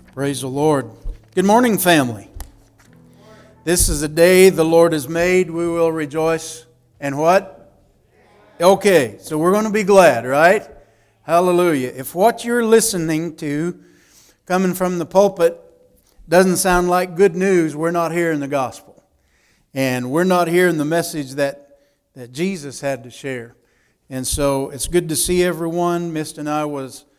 Praise the Lord. Good morning, family. This is a day the Lord has made. We will rejoice. And what? Okay, so we're going to be glad, right? Hallelujah. If what you're listening to coming from the pulpit doesn't sound like good news, we're not hearing the gospel. And we're not hearing the message that Jesus had to share. And so it's good to see everyone. Mist and I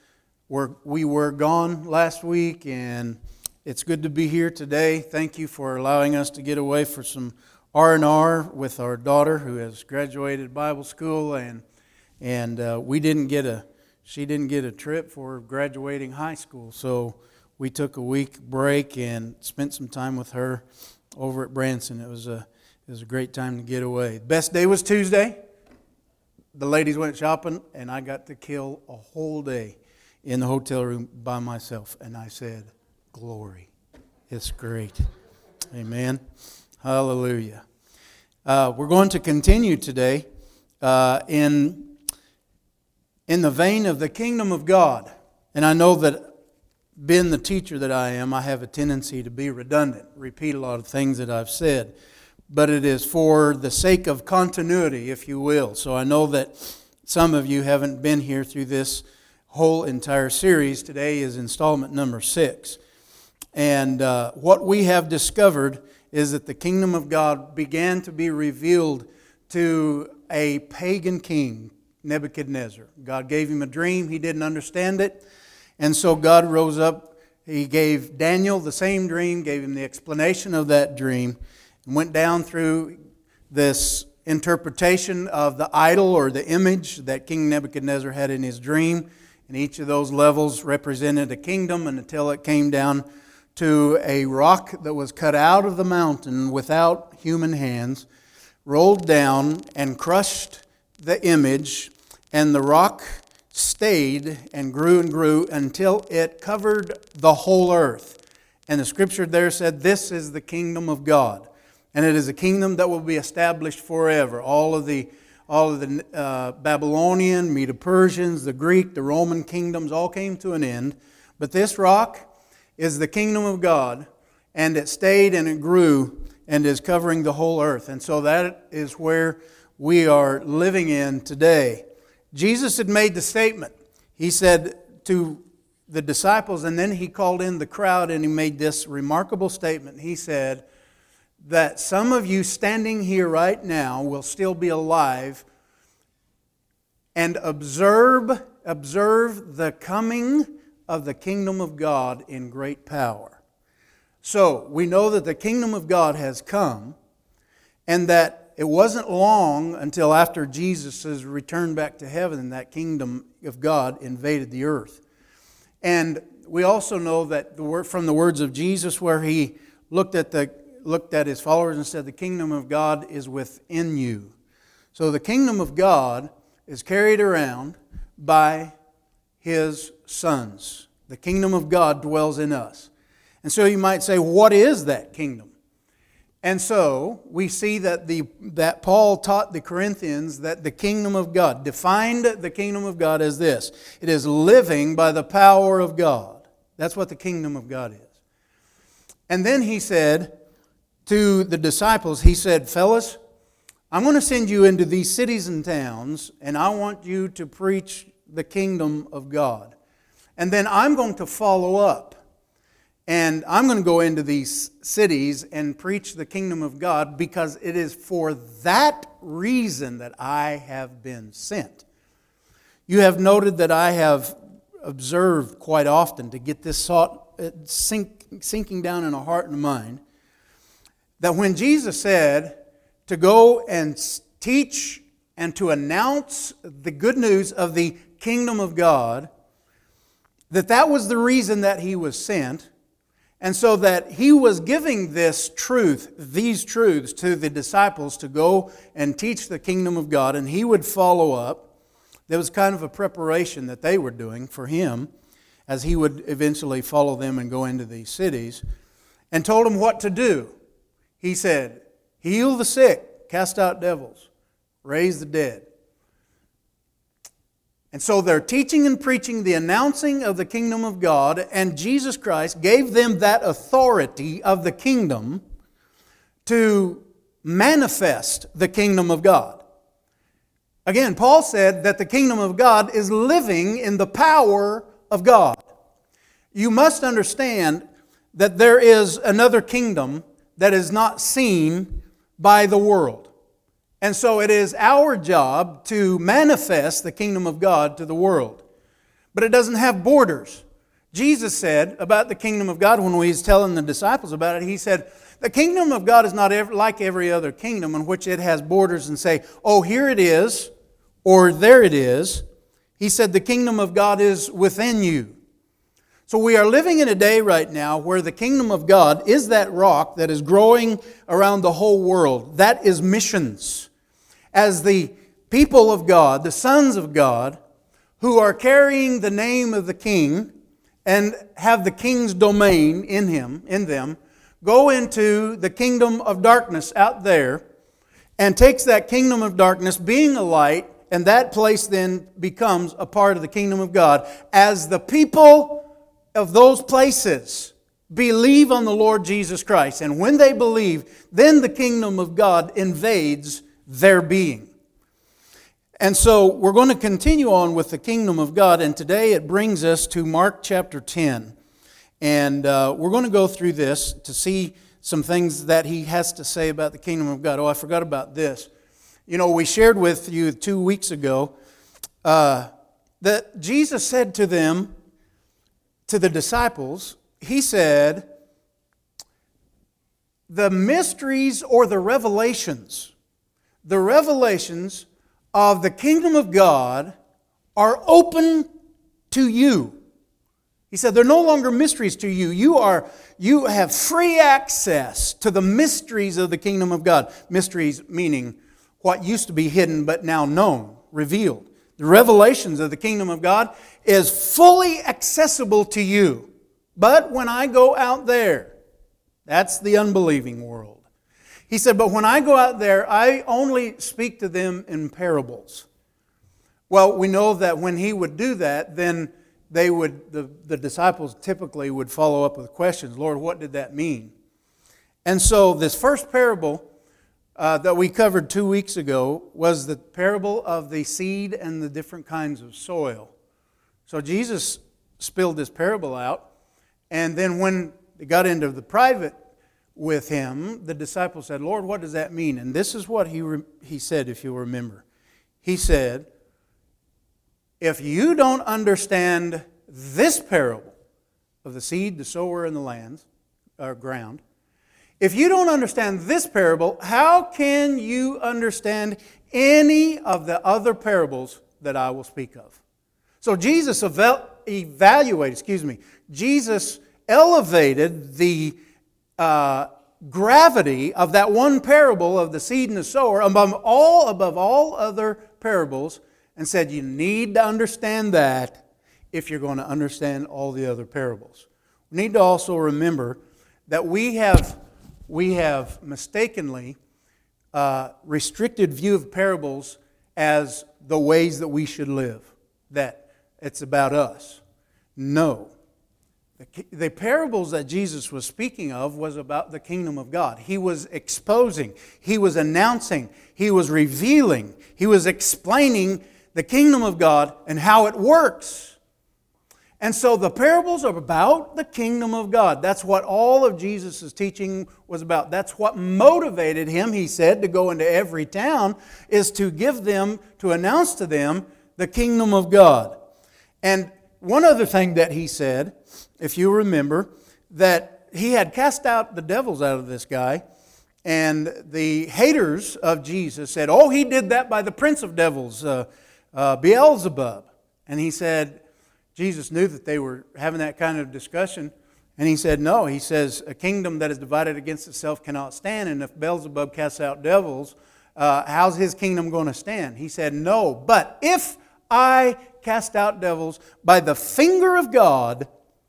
we were gone last week, and it's good to be here today. Thank you for allowing us to get away for some R&R with our daughter who has graduated Bible school, and she didn't get a trip for graduating high school, so we took a week break and spent some time with her over at Branson. It was a great time to get away. The best day was Tuesday. The ladies went shopping, and I got to kill a whole day in the hotel room by myself. And I said, glory. It's great. Amen. Hallelujah. We're going to continue today in the vein of the kingdom of God. And I know that being the teacher that I am, I have a tendency to be redundant, repeat a lot of things that I've said. But it is for the sake of continuity, if you will. So I know that some of you haven't been here through this whole entire series. Today is installment number 6. And what we have discovered is that the kingdom of God began to be revealed to a pagan king, Nebuchadnezzar. God gave him a dream. He didn't understand it. And so God rose up. He gave Daniel the same dream, gave him the explanation of that dream, and went down through this interpretation of the idol or the image that King Nebuchadnezzar had in his dream. And each of those levels represented a kingdom, and until it came down to a rock that was cut out of the mountain without human hands, rolled down and crushed the image, and the rock stayed and grew until it covered the whole earth. And the scripture there said, this is the kingdom of God. And it is a kingdom that will be established forever. All of the Babylonian, Medo-Persians, the Greek, the Roman kingdoms all came to an end. But this rock is the kingdom of God, and it stayed and it grew and is covering the whole earth. And so that is where we are living in today. Jesus had made the statement. He said to the disciples, and then he called in the crowd and he made this remarkable statement. He said that some of you standing here right now will still be alive and observe the coming of the kingdom of God in great power. So we know that the kingdom of God has come, and that it wasn't long until after Jesus' return back to heaven that kingdom of God invaded the earth. And we also know that from the words of Jesus, where he looked at his followers and said, the kingdom of God is within you. So the kingdom of God is carried around by his sons. The kingdom of God dwells in us. And so you might say, what is that kingdom? And so we see that Paul taught the Corinthians that the kingdom of God, defined the kingdom of God as this. It is living by the power of God. That's what the kingdom of God is. And then he said to the disciples, he said, fellas, I'm going to send you into these cities and towns, and I want you to preach the kingdom of God. And then I'm going to follow up. And I'm going to go into these cities and preach the kingdom of God, because it is for that reason that I have been sent. You have noted that I have observed quite often, to get this thought sinking down in our heart and mind, that when Jesus said to go and teach and to announce the good news of the kingdom of God, that was the reason that he was sent. And so that he was giving these truths to the disciples to go and teach the kingdom of God, and he would follow up. There was kind of a preparation that they were doing for him as he would eventually follow them and go into these cities, and told them what to do. He said, heal the sick, cast out devils, raise the dead, And so they're teaching and preaching the announcing of the kingdom of God, and Jesus Christ gave them that authority of the kingdom to manifest the kingdom of God. Again, Paul said that the kingdom of God is living in the power of God. You must understand that there is another kingdom that is not seen by the world. And so it is our job to manifest the kingdom of God to the world. But it doesn't have borders. Jesus said about the kingdom of God when he was telling the disciples about it, he said, the kingdom of God is not like every other kingdom in which it has borders and say, oh, here it is, or there it is. He said the kingdom of God is within you. So we are living in a day right now where the kingdom of God is that rock that is growing around the whole world. That is missions. As the people of God, the sons of God, who are carrying the name of the King and have the King's domain in them, go into the kingdom of darkness out there and takes that kingdom of darkness, being a light, and that place then becomes a part of the kingdom of God. As the people of those places believe on the Lord Jesus Christ, and when they believe, then the kingdom of God invades their being. And so we're going to continue on with the kingdom of God, and today it brings us to Mark chapter 10. And we're going to go through this to see some things that he has to say about the kingdom of God. Oh, I forgot about this. You know, we shared with you 2 weeks ago that Jesus said to them, to the disciples, he said, the mysteries or the revelations of the kingdom of God are open to you. He said, they're no longer mysteries to you. You have free access to the mysteries of the kingdom of God. Mysteries meaning what used to be hidden but now known, revealed. The revelations of the kingdom of God is fully accessible to you. But when I go out there, that's the unbelieving world. He said, but when I go out there, I only speak to them in parables. Well, we know that when he would do that, then the disciples typically would follow up with questions. Lord, what did that mean? And so this first parable that we covered 2 weeks ago was the parable of the seed and the different kinds of soil. So Jesus spilled this parable out, and then when they got into the private with him, the disciples said, Lord, what does that mean? And this is what he said, if you remember. He said, if you don't understand this parable of the seed, the sower, and the lands, or ground, if you don't understand this parable, how can you understand any of the other parables that I will speak of? So Jesus Jesus elevated the gravity of that one parable of the seed and the sower above all other parables, and said you need to understand that if you're going to understand all the other parables. We need to also remember that we have mistakenly restricted view of parables as the ways that we should live, that it's about us. No. The parables that Jesus was speaking of was about the kingdom of God. He was exposing, he was announcing, he was revealing, he was explaining the kingdom of God and how it works. And so the parables are about the kingdom of God. That's what all of Jesus' teaching was about. That's what motivated him, he said, to go into every town, is to give them, to announce to them the kingdom of God. And one other thing that he said, if you remember, that he had cast out the devils out of this guy, and the haters of Jesus said, oh, he did that by the prince of devils, Beelzebub. And he said, Jesus knew that they were having that kind of discussion, and he said, no. He says, a kingdom that is divided against itself cannot stand, and if Beelzebub casts out devils, how's his kingdom going to stand? He said, no, but if I cast out devils by the finger of God,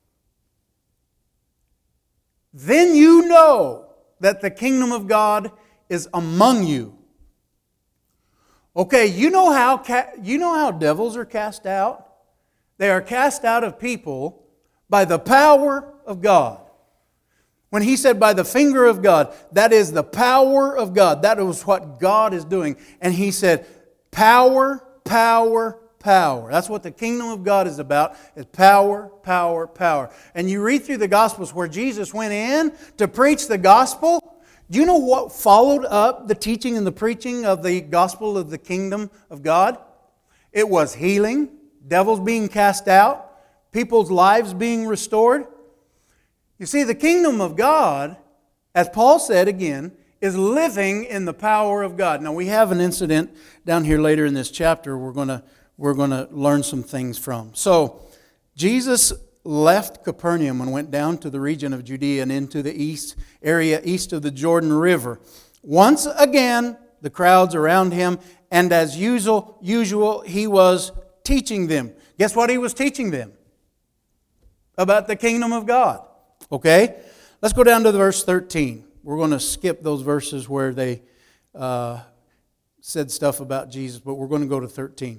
then you know that the kingdom of God is among you. Okay, you know how devils are cast out? They are cast out of people by the power of God. When he said by the finger of God, that is the power of God. That is what God is doing. And he said, power, power, power. That's what the kingdom of God is about, is power, power, power. And you read through the Gospels where Jesus went in to preach the gospel. Do you know what followed up the teaching and the preaching of the gospel of the kingdom of God? It was healing, devils being cast out, people's lives being restored. You see, the kingdom of God, as Paul said again, is living in the power of God. Now, we have an incident down here later in this chapter we're going to learn some things from. So, Jesus left Capernaum and went down to the region of Judea and into the east of the Jordan River. Once again, the crowds around him, and as usual, he was teaching them. Guess what he was teaching them? About the kingdom of God. Okay? Let's go down to verse 13. We're going to skip those verses where they said stuff about Jesus, but we're going to go to 13.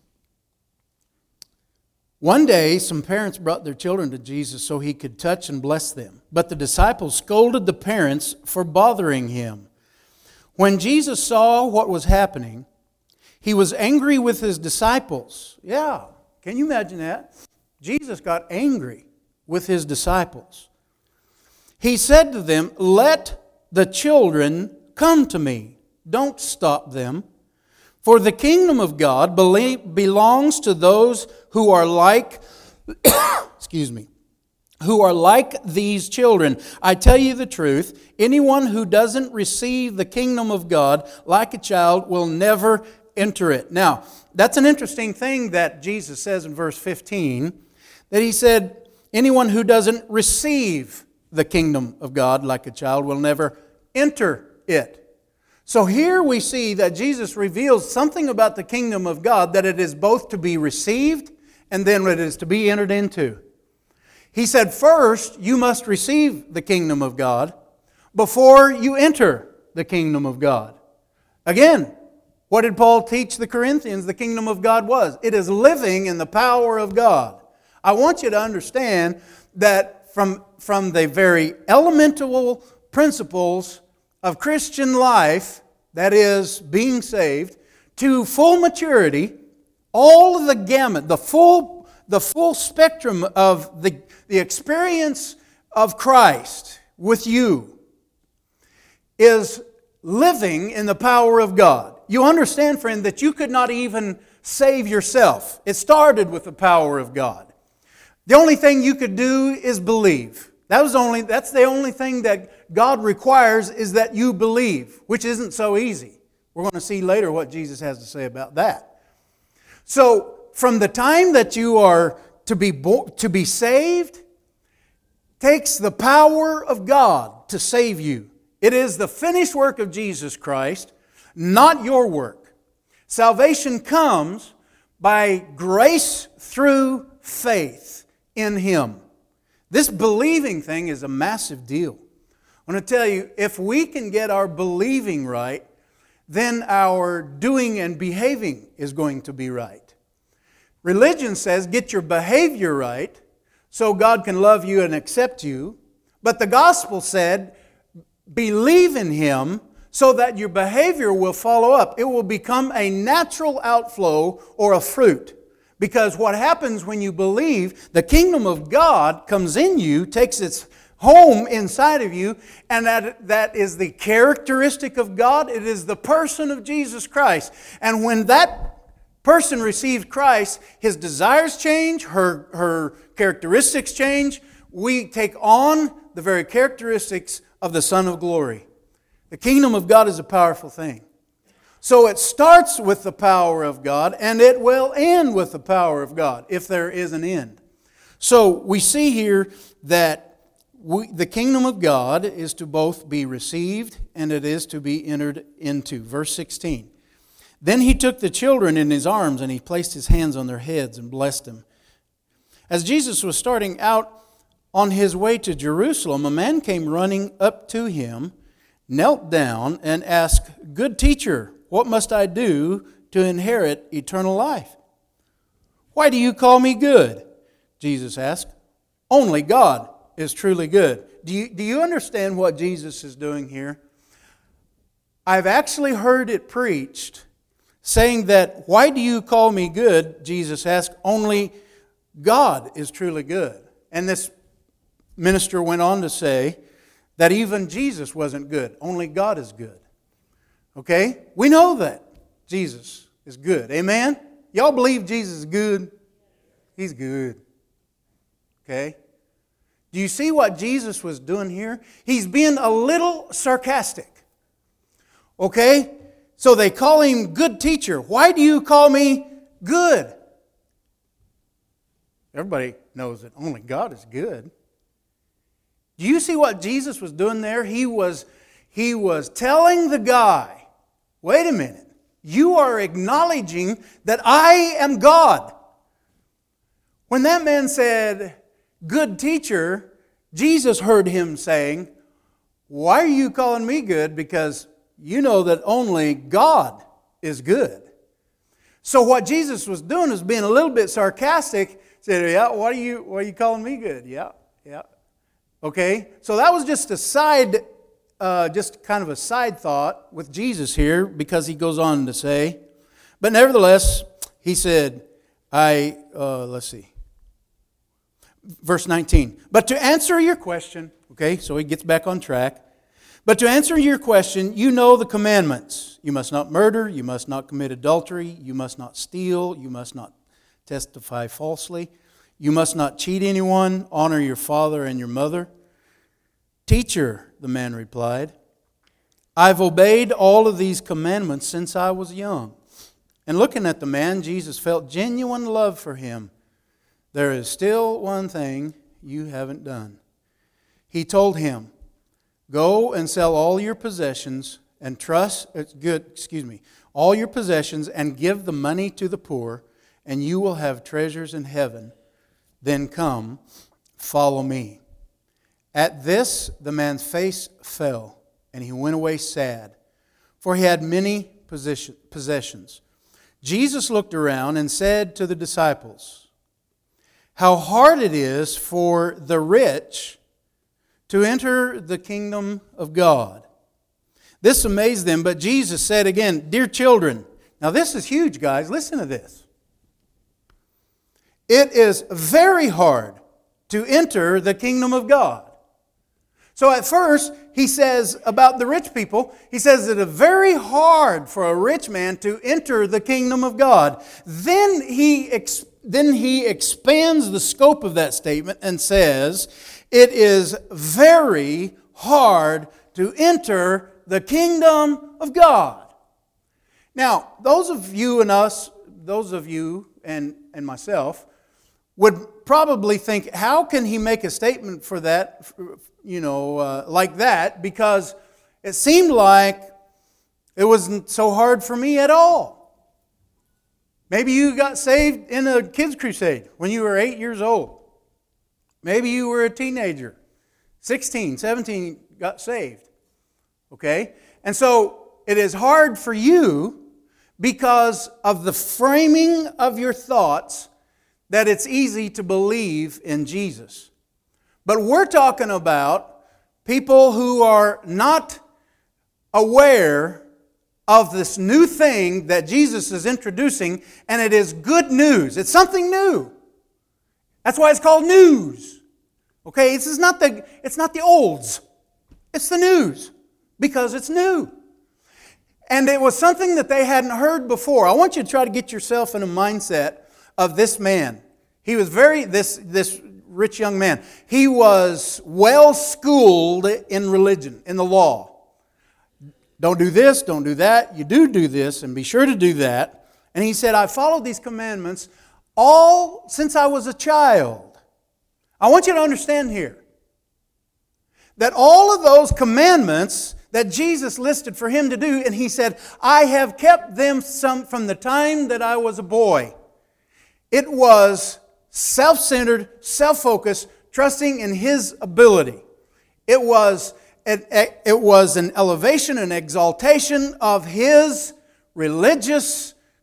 One day, some parents brought their children to Jesus so he could touch and bless them. But the disciples scolded the parents for bothering him. When Jesus saw what was happening, he was angry with his disciples. Yeah, can you imagine that? Jesus got angry with his disciples. He said to them, "Let the children come to me. Don't stop them. For the kingdom of God belongs to those who are like, who are like these children. I tell you the truth, anyone who doesn't receive the kingdom of God like a child will never enter it." Now, that's an interesting thing that Jesus says in verse 15, that he said, anyone who doesn't receive the kingdom of God like a child will never enter it. So here we see that Jesus reveals something about the kingdom of God, that it is both to be received and then it is to be entered into. He said, first, you must receive the kingdom of God before you enter the kingdom of God. Again, what did Paul teach the Corinthians the kingdom of God was? It is living in the power of God. I want you to understand that from the very elemental principles of Christian life, that is, being saved, to full maturity, all of the gamut, the full spectrum of the experience of Christ with you is living in the power of God. You understand, friend, that you could not even save yourself. It started with the power of God. The only thing you could do is believe. That's the only thing that God requires, is that you believe, which isn't so easy. We're going to see later what Jesus has to say about that. So, from the time that you are to be saved, takes the power of God to save you. It is the finished work of Jesus Christ, not your work. Salvation comes by grace through faith in Him. This believing thing is a massive deal. I want to tell you, if we can get our believing right, then our doing and behaving is going to be right. Religion says get your behavior right so God can love you and accept you. But the gospel said believe in Him so that your behavior will follow up. It will become a natural outflow or a fruit. Because what happens when you believe, the kingdom of God comes in you, takes its home inside of you, and that is the characteristic of God. It is the person of Jesus Christ. And when that person receives Christ, his desires change, her characteristics change. We take on the very characteristics of the Son of Glory. The kingdom of God is a powerful thing. So it starts with the power of God, and it will end with the power of God, if there is an end. So we see here that the kingdom of God is to both be received and it is to be entered into. Verse 16. Then he took the children in his arms and he placed his hands on their heads and blessed them. As Jesus was starting out on his way to Jerusalem, a man came running up to him, knelt down, and asked, "Good teacher, what must I do to inherit eternal life. Why do you call me good? Jesus asked. Only God is truly good. Do you understand what Jesus is doing here? I've actually heard it preached saying that, why do you call me good? Jesus asked, only God is truly good. And this minister went on to say that even Jesus wasn't good. Only God is good. Okay? We know that Jesus is good. Amen? Y'all believe Jesus is good? He's good. Okay? Do you see what Jesus was doing here? He's being a little sarcastic. Okay? So they call him good teacher. Why do you call me good? Everybody knows that only God is good. Do you see what Jesus was doing there? He was telling the guy, wait a minute, you are acknowledging that I am God. When that man said, good teacher, Jesus heard him saying, why are you calling me good? Because you know that only God is good. So what Jesus was doing was being a little bit sarcastic. Said, yeah, why are you calling me good? Yeah. Okay, so that was just a side, just kind of a side thought with Jesus here, because he goes on to say, but nevertheless, he said, let's see, verse 19. But to answer your question, okay, so he gets back on track. But to answer your question, you know the commandments. You must not murder, you must not commit adultery, you must not steal, you must not testify falsely, you must not cheat anyone, honor your father and your mother. Teacher, the man replied, I've obeyed all of these commandments since I was young. And looking at the man, Jesus felt genuine love for him. There is still one thing you haven't done. He told him, go and sell all your possessions and all your possessions and give the money to the poor, and you will have treasures in heaven. Then come, follow me. At this, the man's face fell, and he went away sad, for he had many possessions. Jesus looked around and said to the disciples, how hard it is for the rich to enter the kingdom of God. This amazed them, but Jesus said again, dear children. Now this is huge, guys. Listen to this. It is very hard to enter the kingdom of God. So at first, he says about the rich people, he says that it's very hard for a rich man to enter the kingdom of God. Then he expands the scope of that statement and says, it is very hard to enter the kingdom of God. Now, those of you and myself would probably think, how can he make a statement for that, like that? Because it seemed like it wasn't so hard for me at all. Maybe you got saved in a kids' crusade when you were 8 years old. Maybe you were a teenager, 16, 17, got saved. Okay? And so it is hard for you because of the framing of your thoughts that it's easy to believe in Jesus. But we're talking about people who are not aware of this new thing that Jesus is introducing, and it is good news. It's something new. That's why it's called news. Okay, it's not the olds. It's the news, because it's new. And it was something that they hadn't heard before. I want you to try to get yourself in a mindset of this man. He was this rich young man. He was well schooled in religion, in the law. Don't do this, don't do that. You do this, and be sure to do that. And he said, I followed these commandments all since I was a child. I want you to understand here that all of those commandments that Jesus listed for him to do, and he said, I have kept them from the time that I was a boy. It was self-centered, self-focused, trusting in his ability. It was an elevation, an exaltation of his religious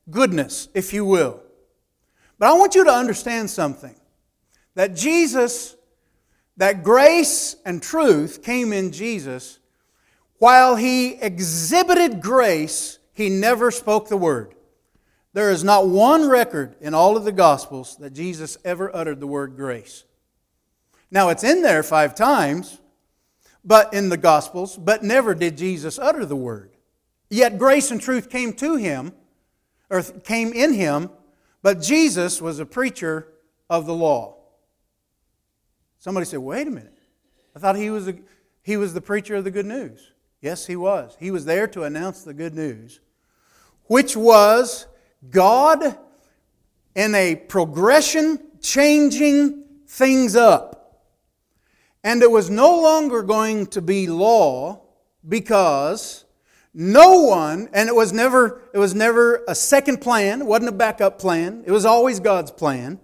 goodness, if you will. But I want you to understand something. That Jesus, that grace and truth came in Jesus. While He exhibited grace, He never spoke the word. There is not one record in all of the Gospels that Jesus ever uttered the word grace. Now it's in there 5 times, but in the Gospels, but never did Jesus utter the word. Yet grace and truth came to Him, or came in Him, but Jesus was a preacher of the law. Somebody said, wait a minute. I thought He was the preacher of the good news. Yes, He was. He was there to announce the good news, which was God in a progression changing things up. And it was no longer going to be law because no one, and it was never a second plan, it wasn't a backup plan, it was always God's plan.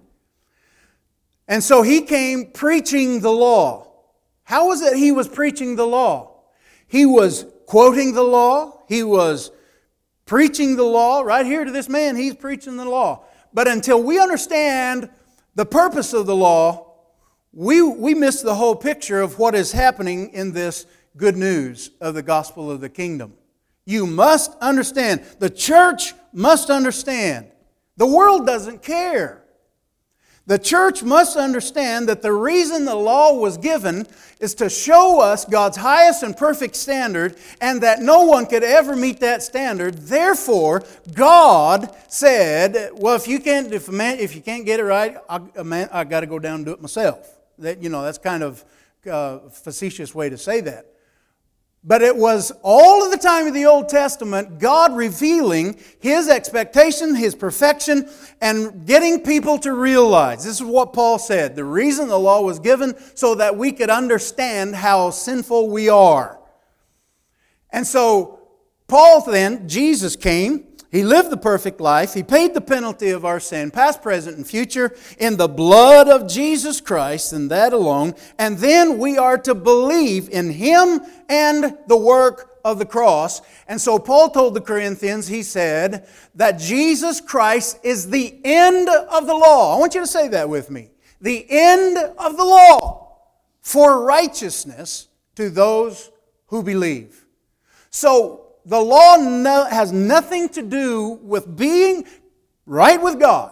And so He came preaching the law. How was it He was preaching the law? He was quoting the law, He was preaching the law. Right here to this man, He's preaching the law. But until we understand the purpose of the law, we miss the whole picture of what is happening in this good news of the gospel of the kingdom. You must understand. The church must understand. The world doesn't care. The church must understand that the reason the law was given is to show us God's highest and perfect standard, and that no one could ever meet that standard. Therefore, God said, well, if you can't get it right, I got to go down and do it myself. That's kind of a facetious way to say that. But it was all of the time of the Old Testament, God revealing His expectation, His perfection, and getting people to realize. This is what Paul said. The reason the law was given so that we could understand how sinful we are. And so Paul then, Jesus came. He lived the perfect life. He paid the penalty of our sin, past, present, and future, in the blood of Jesus Christ, and that alone. And then we are to believe in Him and the work of the cross. And so Paul told the Corinthians, he said, that Jesus Christ is the end of the law. I want you to say that with me. The end of the law for righteousness to those who believe. So, the law has nothing to do with being right with God.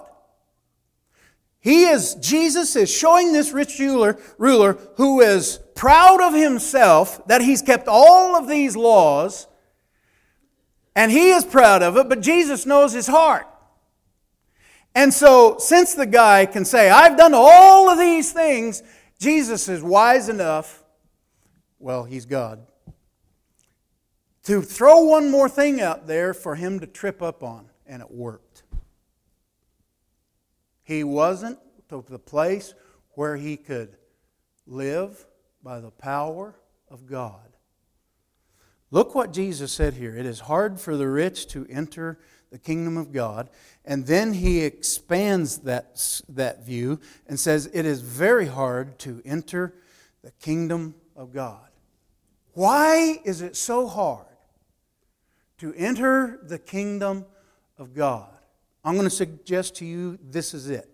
Jesus is showing this rich ruler who is proud of himself that he's kept all of these laws, and he is proud of it, but Jesus knows his heart. And so, since the guy can say, I've done all of these things, Jesus is wise enough, well, He's God, to throw one more thing out there for him to trip up on, and it worked. He wasn't to the place where he could live by the power of God. Look what Jesus said here. It is hard for the rich to enter the kingdom of God. And then He expands that view and says it is very hard to enter the kingdom of God. Why is it so hard to enter the kingdom of God? I'm going to suggest to you this is it.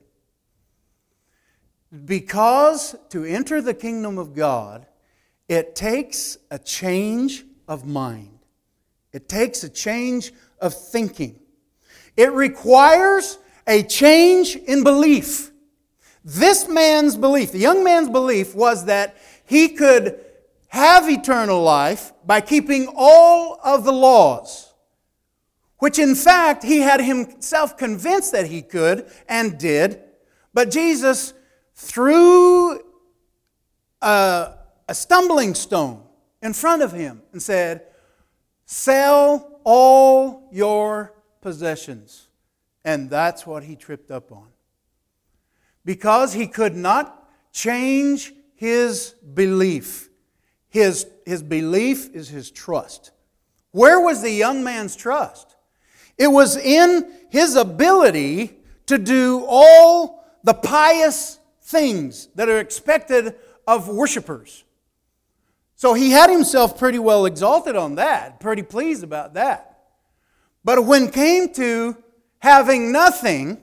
Because to enter the kingdom of God, it takes a change of mind. It takes a change of thinking. It requires a change in belief. This man's belief, the young man's belief, was that he could have eternal life by keeping all of the laws, which in fact he had himself convinced that he could and did. But Jesus threw a stumbling stone in front of him and said, sell all your possessions. And that's what he tripped up on. Because he could not change his belief. His belief is his trust. Where was the young man's trust? It was in his ability to do all the pious things that are expected of worshipers. So he had himself pretty well exalted on that, pretty pleased about that. But when it came to having nothing,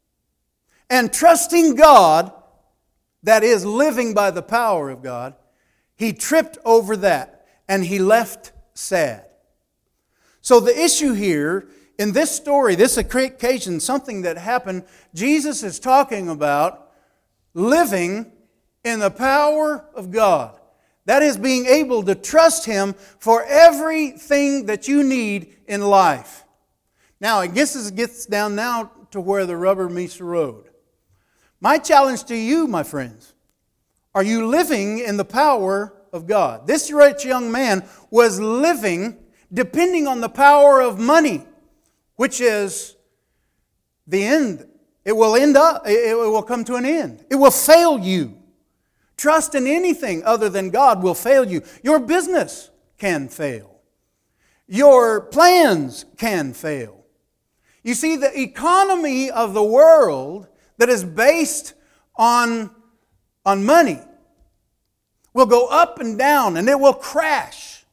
and trusting God, that is, living by the power of God, he tripped over that and he left sad. So the issue here in this story, this occasion, something that happened, Jesus is talking about living in the power of God. That is being able to trust Him for everything that you need in life. Now, I guess it gets down now to where the rubber meets the road. My challenge to you, my friends, are you living in the power of God? This rich young man was living depending on the power of money, which is the end. It will end up, it will come to an end. It will fail you. Trust in anything other than God will fail you. Your business can fail. Your plans can fail. You see, the economy of the world that is based on money will go up and down, and it will crash.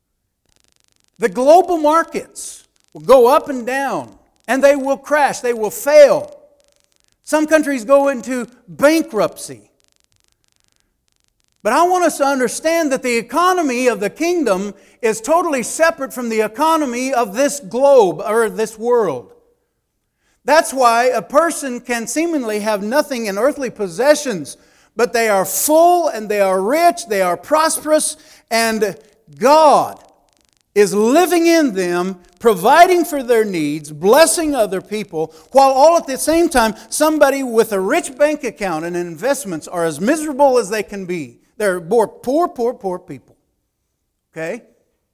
The global markets will go up and down, and they will crash. They will fail. Some countries go into bankruptcy. But I want us to understand that the economy of the kingdom is totally separate from the economy of this globe or this world. That's why a person can seemingly have nothing in earthly possessions, but they are full and they are rich, they are prosperous, and God is living in them, providing for their needs, blessing other people, while all at the same time, somebody with a rich bank account and investments are as miserable as they can be. They're poor people. Okay?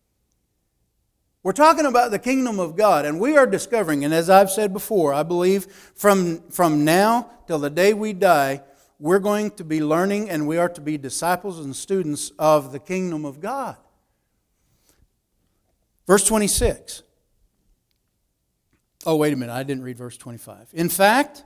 We're talking about the kingdom of God, and we are discovering, and as I've said before, I believe from now till the day we die, we're going to be learning and we are to be disciples and students of the kingdom of God. Verse 26. Oh, wait a minute, I didn't read verse 25. In fact,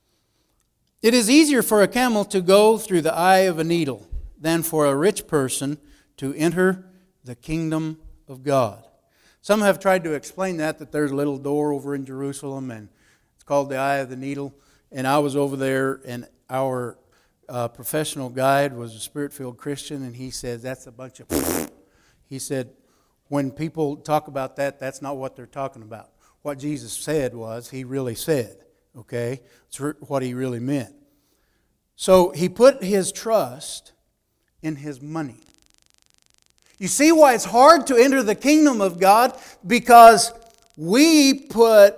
it is easier for a camel to go through the eye of a needle than for a rich person to enter the kingdom of God. Some have tried to explain that there's a little door over in Jerusalem, and it's called the eye of the needle. And I was over there, and our professional guide was a Spirit-filled Christian, and he said, that's a bunch of... He said, when people talk about that, that's not what they're talking about. What Jesus said was, He really said, okay? It's what He really meant. So He put His trust in His money. You see why it's hard to enter the kingdom of God? Because we put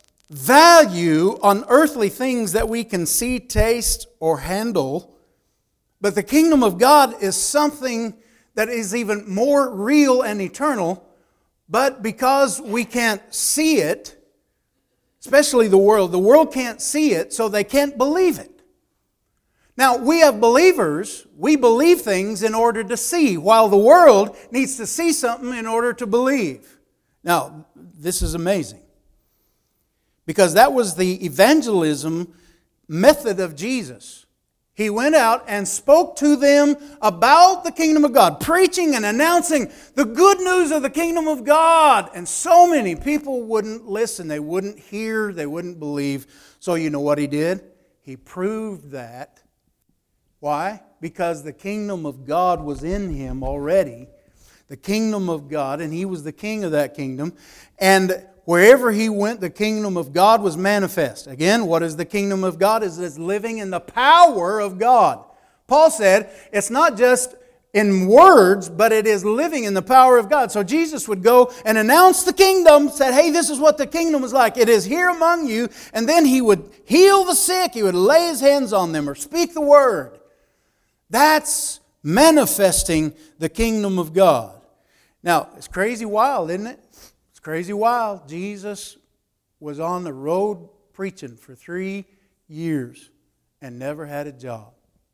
value on earthly things that we can see, taste, or handle. But the kingdom of God is something that is even more real and eternal. But because we can't see it, especially the world can't see it, so they can't believe it. Now, we have believers, we believe things in order to see, while the world needs to see something in order to believe. Now, this is amazing. Because that was the evangelism method of Jesus. He went out and spoke to them about the kingdom of God, preaching and announcing the good news of the kingdom of God. And so many people wouldn't listen, they wouldn't hear, they wouldn't believe. So you know what He did? He proved that. Why? Because the kingdom of God was in Him already. The kingdom of God, and He was the king of that kingdom. And wherever He went, the kingdom of God was manifest. Again, what is the kingdom of God? It's living in the power of God. Paul said, it's not just in words, but it is living in the power of God. So Jesus would go and announce the kingdom, said, hey, this is what the kingdom is like. It is here among you. And then He would heal the sick. He would lay His hands on them or speak the word. That's manifesting the kingdom of God. Now, it's crazy wild, isn't it? It's crazy wild. Jesus was on the road preaching for 3 years and never had a job.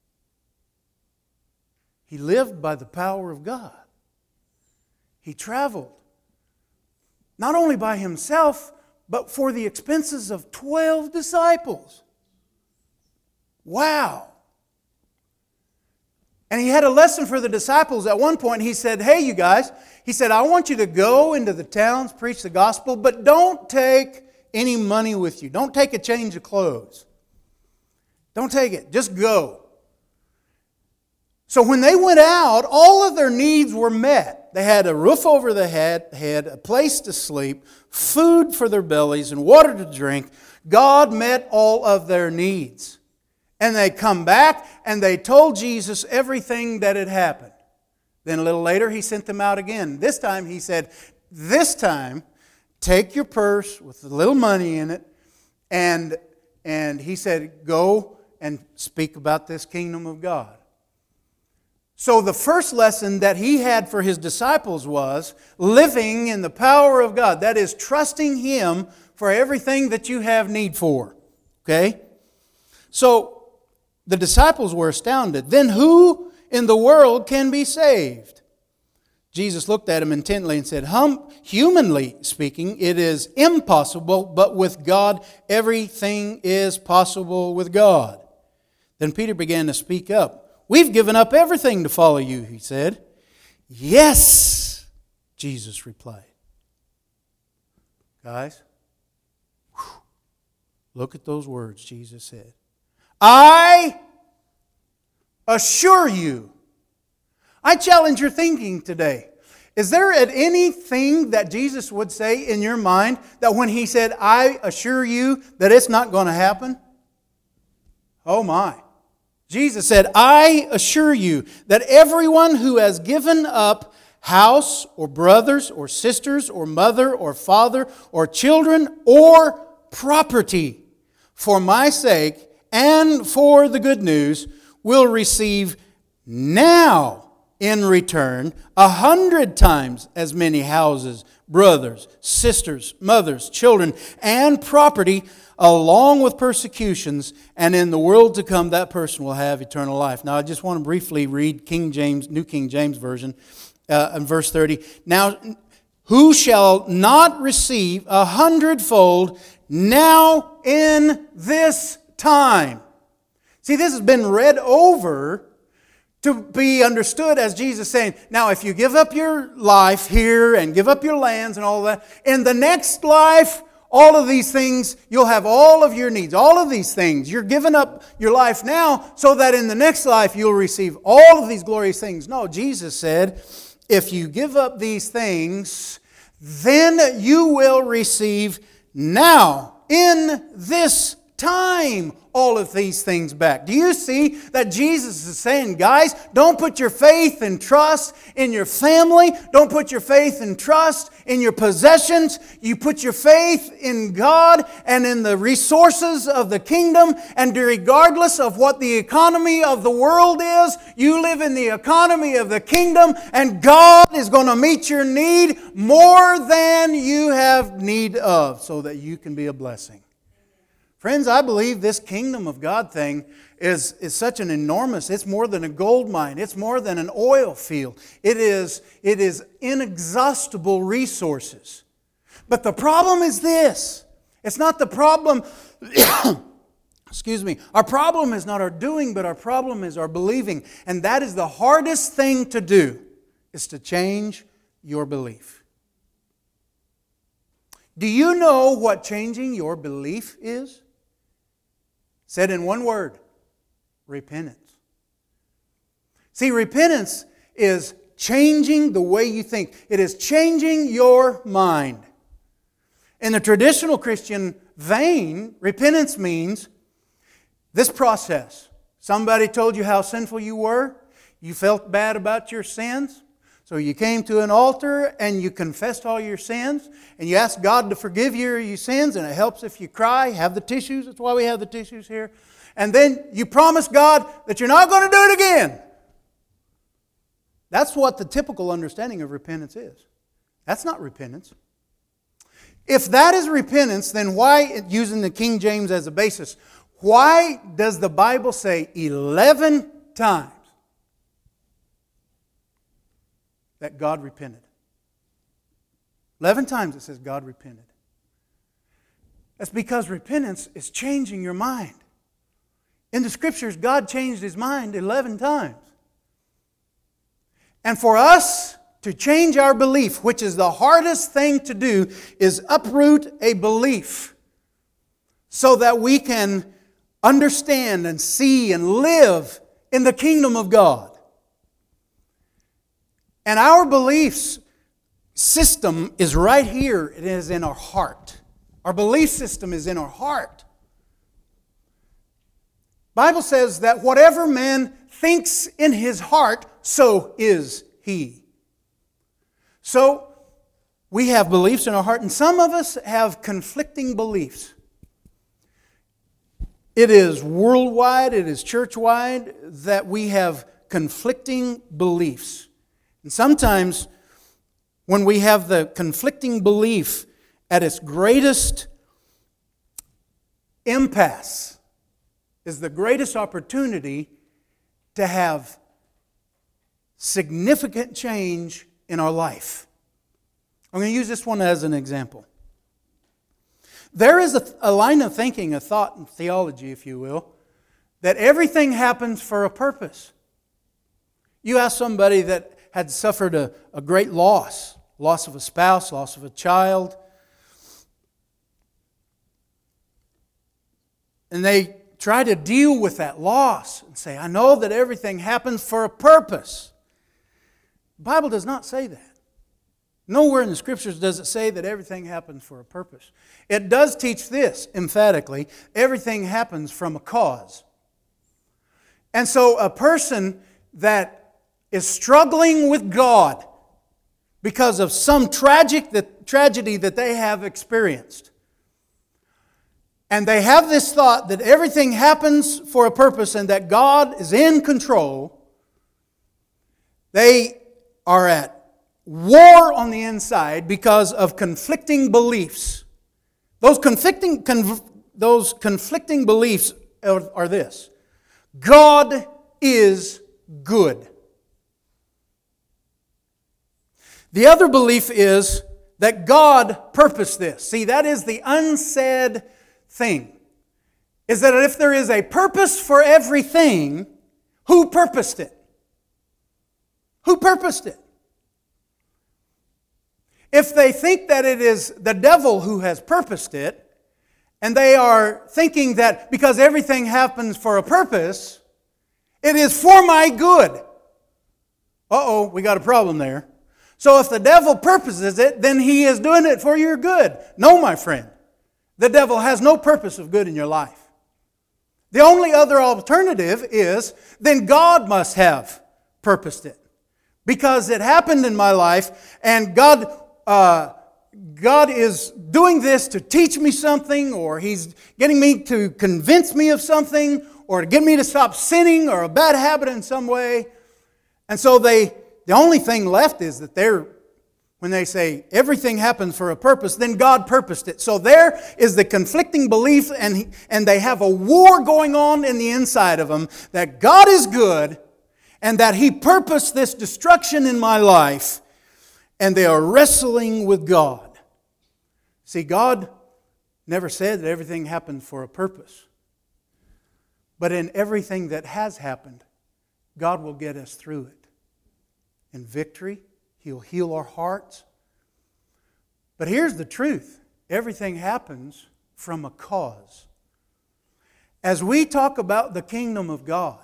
He lived by the power of God. He traveled, not only by Himself, but for the expenses of 12 disciples. Wow. And He had a lesson for the disciples. At one point He said, hey, you guys, He said, I want you to go into the towns, preach the gospel, but don't take any money with you. Don't take a change of clothes. Don't take it. Just go. So when they went out, all of their needs were met. They had a roof over their head, a place to sleep, food for their bellies, and water to drink. God met all of their needs. And they come back and they told Jesus everything that had happened. Then a little later, He sent them out again. This time, He said, this time, take your purse with a little money in it. And He said, go and speak about this kingdom of God. So the first lesson that He had for His disciples was living in the power of God. That is, trusting Him for everything that you have need for. Okay? So the disciples were astounded. Then who in the world can be saved? Jesus looked at him intently and said, humanly speaking, it is impossible, but with God, everything is possible with God. Then Peter began to speak up. We've given up everything to follow you, he said. Yes, Jesus replied. Guys, look at those words Jesus said. I assure you. I challenge your thinking today. Is there anything that Jesus would say in your mind that when He said, I assure you, that it's not going to happen? Oh my. Jesus said, I assure you that everyone who has given up house or brothers or sisters or mother or father or children or property for my sake and for the good news will receive now in return 100 times as many houses, brothers, sisters, mothers, children, and property along with persecutions, and in the world to come that person will have eternal life. Now I just want to briefly read New King James Version in verse 30. Now, who shall not receive 100-fold now in this time? See, this has been read over to be understood as Jesus saying, now if you give up your life here and give up your lands and all that, in the next life, all of these things, you'll have all of your needs, all of these things. You're giving up your life now so that in the next life you'll receive all of these glorious things. No, Jesus said, if you give up these things, then you will receive now, in this time, all of these things back. Do you see that Jesus is saying, guys, don't put your faith and trust in your family. Don't put your faith and trust in your possessions. You put your faith in God and in the resources of the kingdom. And regardless of what the economy of the world is, you live in the economy of the kingdom. And God is going to meet your need more than you have need of so that you can be a blessing. Friends, I believe this kingdom of God thing is such an enormous, it's more than a gold mine. It's more than an oil field. It is inexhaustible resources. But the problem is this. It's not the problem, excuse me, our problem is not our doing, but our problem is our believing. And that is the hardest thing to do, is to change your belief. Do you know what changing your belief is? Said in one word, repentance. See, repentance is changing the way you think. It is changing your mind. In the traditional Christian vein, repentance means this process. Somebody told you how sinful you were. You felt bad about your sins. So you came to an altar and you confessed all your sins and you asked God to forgive you your sins, and it helps if you cry. Have the tissues. That's why we have the tissues here. And then you promise God that you're not going to do it again. That's what the typical understanding of repentance is. That's not repentance. If that is repentance, then why, using the King James as a basis, why does the Bible say 11 times that God repented? 11 times it says God repented. That's because repentance is changing your mind. In the Scriptures, God changed His mind 11 times. And for us to change our belief, which is the hardest thing to do, is uproot a belief. so that we can understand and see and live in the kingdom of God. And our beliefs system is right here. It is in our heart. Our belief system is in our heart. Bible says that whatever man thinks in his heart, so is he. So, we have beliefs in our heart, and some of us have conflicting beliefs. It is worldwide, it is church-wide, that we have conflicting beliefs. And sometimes, when we have the conflicting belief at its greatest impasse, is the greatest opportunity to have significant change in our life. I'm going to use this one as an example. There is a line of thinking, a thought and theology, if you will, that everything happens for a purpose. You ask somebody that had suffered a great loss of a spouse, loss of a child, and they try to deal with that loss and say, I know that everything happens for a purpose. The Bible does not say that. Nowhere in the Scriptures does it say that everything happens for a purpose. It does teach this emphatically: everything happens from a cause. And so a person that is struggling with God because of some tragedy that they have experienced, and they have this thought that everything happens for a purpose and that God is in control, they are at war on the inside because of conflicting beliefs. Those conflicting beliefs are this: God is good. The other belief is that God purposed this. See, that is the unsaid thing. Is that if there is a purpose for everything, who purposed it? Who purposed it? If they think that it is the devil who has purposed it, and they are thinking that because everything happens for a purpose, it is for my good. Uh-oh, we got a problem there. So if the devil purposes it, then he is doing it for your good. No, my friend. The devil has no purpose of good in your life. The only other alternative is, then God must have purposed it. Because it happened in my life, and God is doing this to teach me something, or He's getting me to convince me of something, or to get me to stop sinning, or a bad habit in some way. And so the only thing left is that when they say everything happens for a purpose, then God purposed it. So there is the conflicting belief, and they have a war going on in the inside of them that God is good and that He purposed this destruction in my life, and they are wrestling with God. See, God never said that everything happened for a purpose. But in everything that has happened, God will get us through it. In victory, He'll heal our hearts. But here's the truth. Everything happens from a cause. As we talk about the kingdom of God,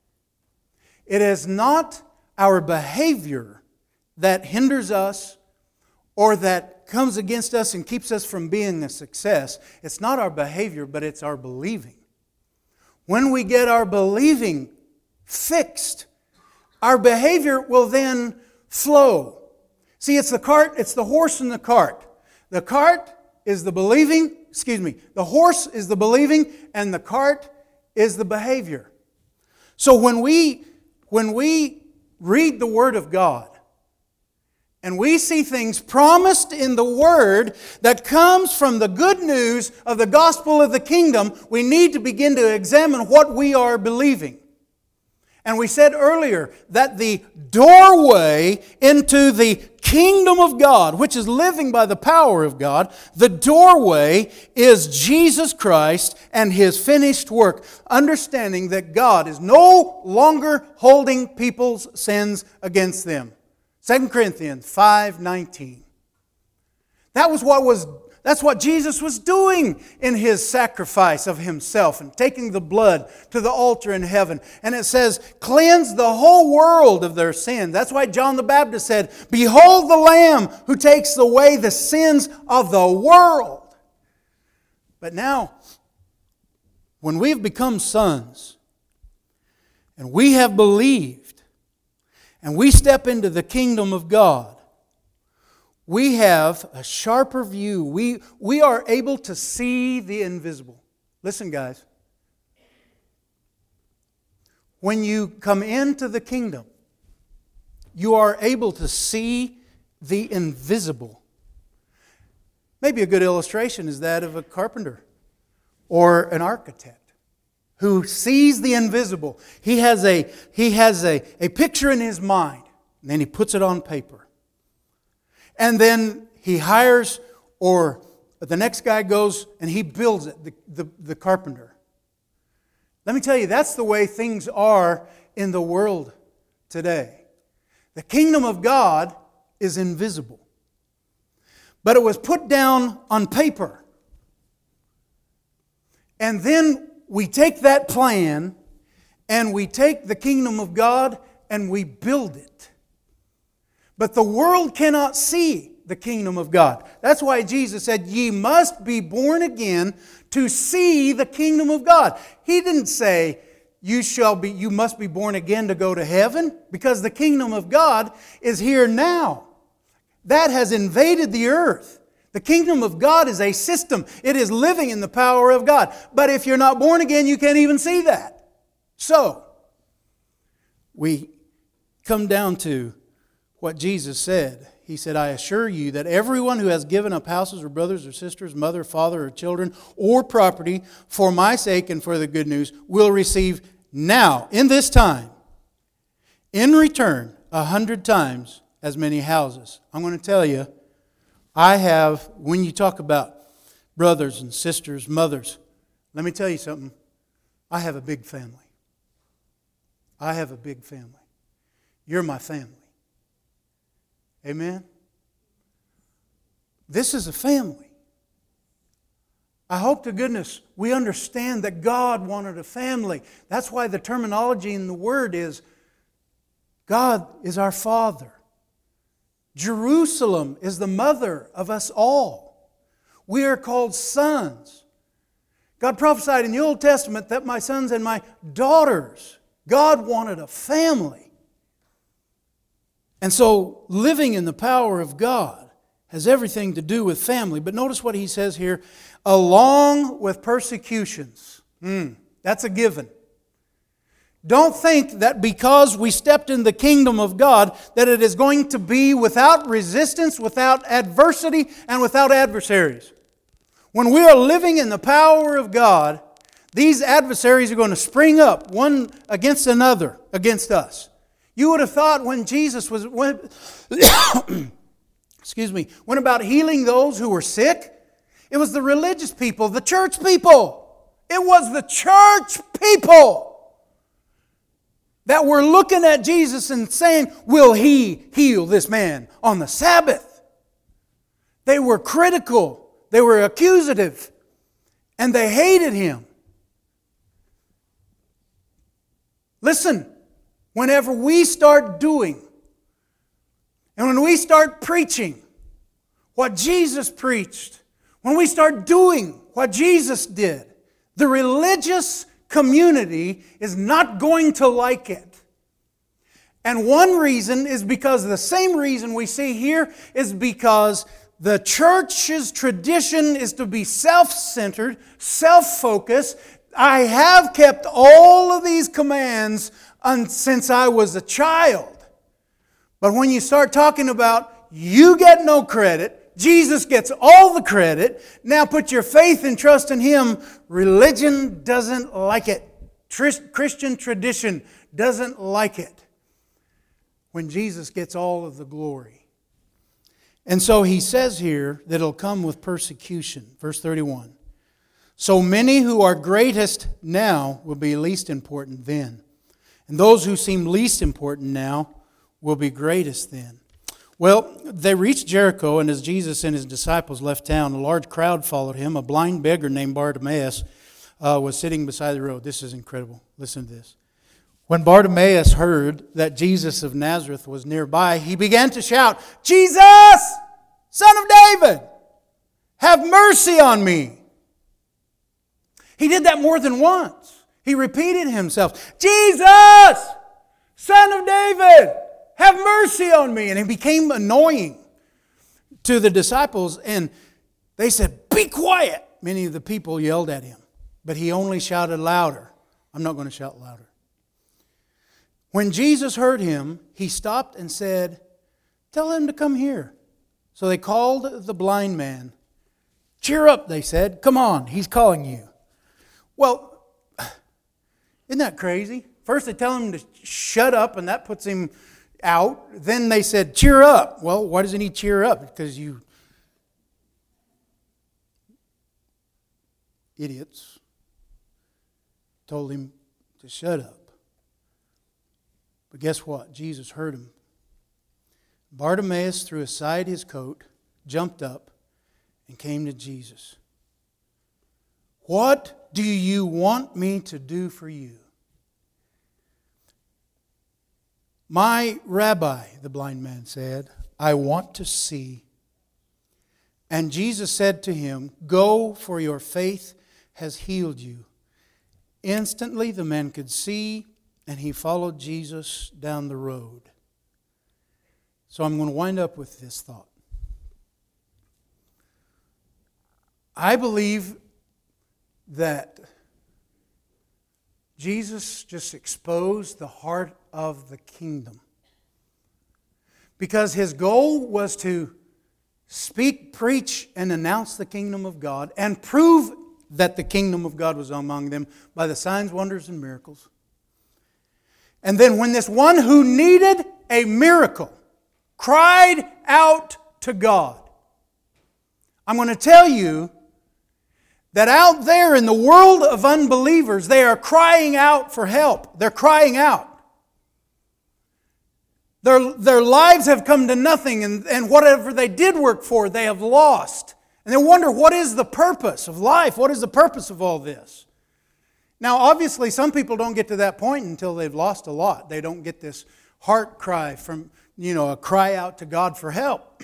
it is not our behavior that hinders us or that comes against us and keeps us from being a success. It's not our behavior, but it's our believing. When we get our believing fixed, our behavior will then flow. See, it's the horse and the cart. The cart is the believing, the horse is the believing, and the cart is the behavior. So when we read the Word of God, and we see things promised in the Word that comes from the good news of the gospel of the kingdom, we need to begin to examine what we are believing. And we said earlier that the doorway into the kingdom of God, which is living by the power of God, the doorway is Jesus Christ and His finished work. Understanding that God is no longer holding people's sins against them. 2 Corinthians 5:19. That was what was That's what Jesus was doing in His sacrifice of Himself and taking the blood to the altar in heaven. And it says, cleanse the whole world of their sin. That's why John the Baptist said, behold the Lamb who takes away the sins of the world. But now, when we've become sons, and we have believed, and we step into the kingdom of God, we have a sharper view. We are able to see the invisible. Listen, guys. When you come into the kingdom, you are able to see the invisible. Maybe a good illustration is that of a carpenter or an architect who sees the invisible. He has a picture in his mind, and then he puts it on paper. And then he hires, or the next guy goes and he builds it, the carpenter. Let me tell you, that's the way things are in the world today. The kingdom of God is invisible. But it was put down on paper. And then we take that plan and we take the kingdom of God and we build it. But the world cannot see the kingdom of God. That's why Jesus said, ye must be born again to see the kingdom of God. He didn't say, you must be born again to go to heaven, because the kingdom of God is here now. That has invaded the earth. The kingdom of God is a system. It is living in the power of God. But if you're not born again, you can't even see that. So, we come down to what Jesus said. He said, I assure you that everyone who has given up houses or brothers or sisters, mother, father, or children, or property for my sake and for the good news will receive now, in this time, in return, 100 times as many houses. I'm going to tell you, when you talk about brothers and sisters, mothers, let me tell you something. I have a big family. I have a big family. You're my family. Amen? This is a family. I hope to goodness we understand that God wanted a family. That's why the terminology in the Word is God is our Father. Jerusalem is the mother of us all. We are called sons. God prophesied in the Old Testament that my sons and my daughters, God wanted a family. And so, living in the power of God has everything to do with family. But notice what He says here, along with persecutions. That's a given. Don't think that because we stepped in the kingdom of God that it is going to be without resistance, without adversity, and without adversaries. When we are living in the power of God, these adversaries are going to spring up one against another, against us. You would have thought when Jesus went about healing those who were sick, it was the religious people, the church people. It was the church people that were looking at Jesus and saying, will He heal this man on the Sabbath? They were critical. They were accusative. And they hated Him. Listen. Whenever we start doing, and when we start preaching what Jesus preached, when we start doing what Jesus did, the religious community is not going to like it. And one reason is because the same reason we see here is because the church's tradition is to be self-centered, self-focused. I have kept all of these commands since I was a child. But when you start talking about you get no credit, Jesus gets all the credit, now put your faith and trust in Him, religion doesn't like it. Christian tradition doesn't like it when Jesus gets all of the glory. And so He says here that it'll come with persecution. Verse 31. So many who are greatest now will be least important then. And those who seem least important now will be greatest then. Well, they reached Jericho, and as Jesus and his disciples left town, a large crowd followed him. A blind beggar named Bartimaeus was sitting beside the road. This is incredible. Listen to this. When Bartimaeus heard that Jesus of Nazareth was nearby, he began to shout, "Jesus, Son of David, have mercy on me." He did that more than once. He repeated himself, "Jesus, Son of David, have mercy on me." And it became annoying to the disciples, and they said, "Be quiet." Many of the people yelled at him, but he only shouted louder. I'm not going to shout louder. When Jesus heard him, he stopped and said, "Tell him to come here." So they called the blind man. "Cheer up," they said. "Come on, he's calling you." Well, isn't that crazy? First they tell him to shut up, and that puts him out. Then they said, "Cheer up." Well, why doesn't he cheer up? Because you idiots told him to shut up. But guess what? Jesus heard him. Bartimaeus threw aside his coat, jumped up, and came to Jesus. "What do you want me to do for you?" "My Rabbi," the blind man said, "I want to see." And Jesus said to him, "Go, for your faith has healed you." Instantly the man could see, and he followed Jesus down the road. So I'm going to wind up with this thought. I believe that Jesus just exposed the heart of the kingdom, because his goal was to speak, preach, and announce the kingdom of God and prove that the kingdom of God was among them by the signs, wonders, and miracles. And then when this one who needed a miracle cried out to God, I'm going to tell you that out there in the world of unbelievers, they are crying out for help. They're crying out. Their lives have come to nothing, and whatever they did work for, they have lost. And they wonder, what is the purpose of life? What is the purpose of all this? Now, obviously, some people don't get to that point until they've lost a lot. They don't get this heart cry from, a cry out to God for help.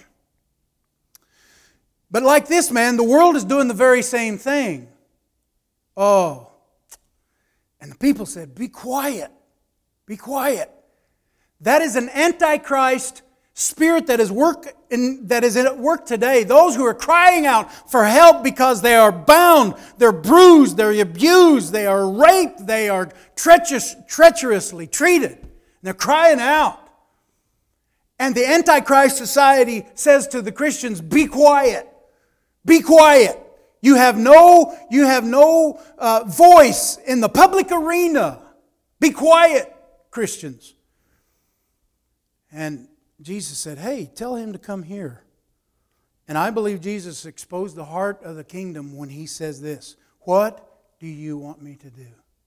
But like this man, the world is doing the very same thing. Oh. And the people said, "Be quiet. Be quiet." That is an antichrist spirit that is at work today. Those who are crying out for help because they are bound, they're bruised, they're abused, they are raped, they are treacherously treated. And they're crying out. And the Antichrist society says to the Christians, "Be quiet. Be quiet. You have no voice in the public arena. Be quiet, Christians." And Jesus said, "Hey, tell him to come here." And I believe Jesus exposed the heart of the kingdom when he says this, "What do you want me to do?"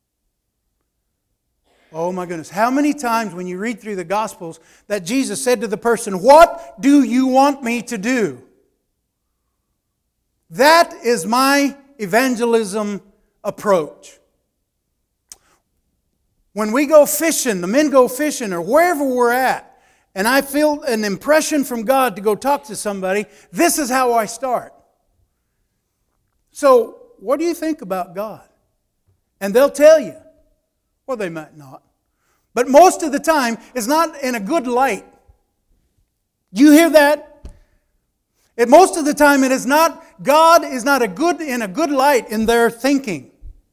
Oh my goodness. How many times when you read through the Gospels that Jesus said to the person, "What do you want me to do?" That is my evangelism approach. When we go fishing, the men go fishing, or wherever we're at, and I feel an impression from God to go talk to somebody, this is how I start. So, what do you think about God? And they'll tell you. Well, they might not. But most of the time, it's not in a good light. You hear that? Most of the time, it is not. God is not in a good light in their thinking.